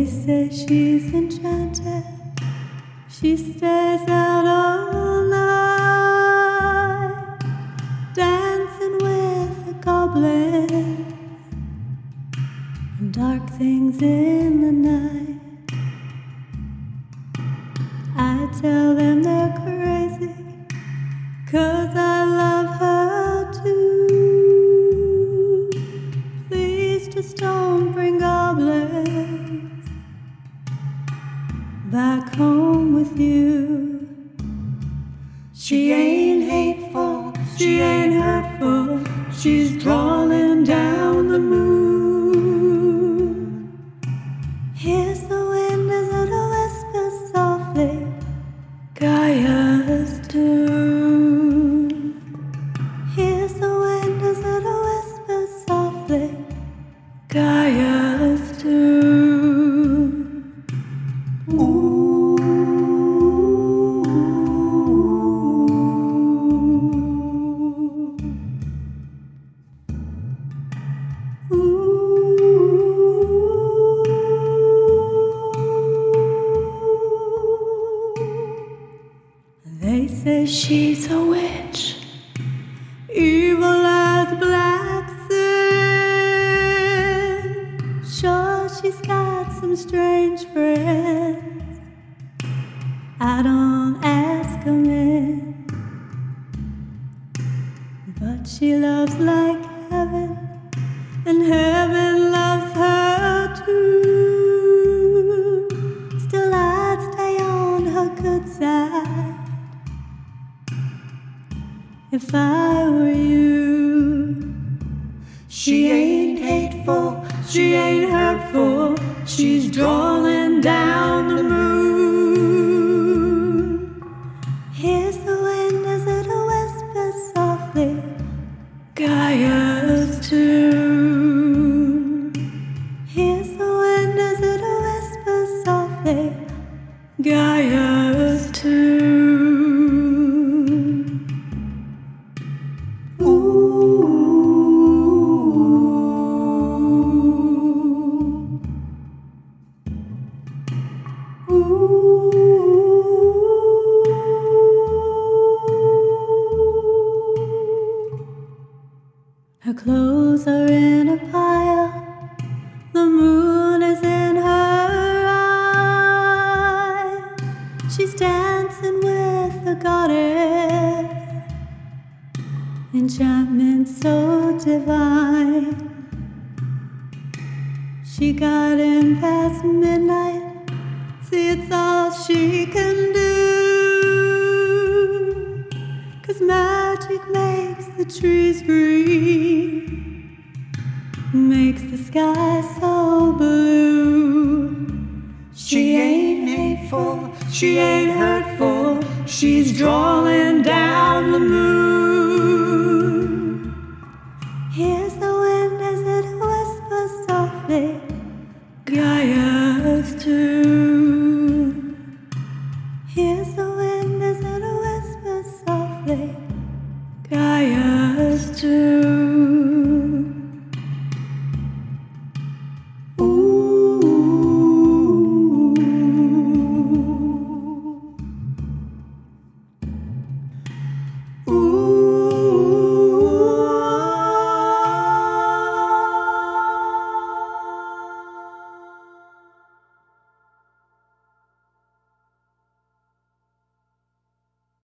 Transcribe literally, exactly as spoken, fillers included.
They say she's enchanted. She stays out all night, dancing with the goblins and dark things in the night. I tell them they're crazy, 'cause I love her too. Please just don't bring goblins back home with you. She ain't hateful, she ain't hurtful, she's drawing down the moon. Here's the wind as it whispers softly, Gaia's tune. Here's the wind as it whispers softly, Gaia's tune. Ooh. They say she's a witch, evil as black sin. Sure, she's got some strange friends. I don't ask them in, but she loves like heaven, and heaven loves her too. Still, I'd stay on her good side if I were you. She ain't hateful, she ain't hurtful, she's drawing down the moon. Here's the wind as it whispers softly, Gaia's tune. Here's the wind as it whispers softly, Gaia's tune. Her clothes are in a pile, the moon is in her eyes. She's dancing with the goddess, enchantment so divine. She got him past midnight, see it's all she can do, 'cause magic makes the trees green, makes the sky so blue. She ain't hateful, she ain't hurtful, she's drawing down the moon. Here's the wind as it whispers softly, Gaia's tune.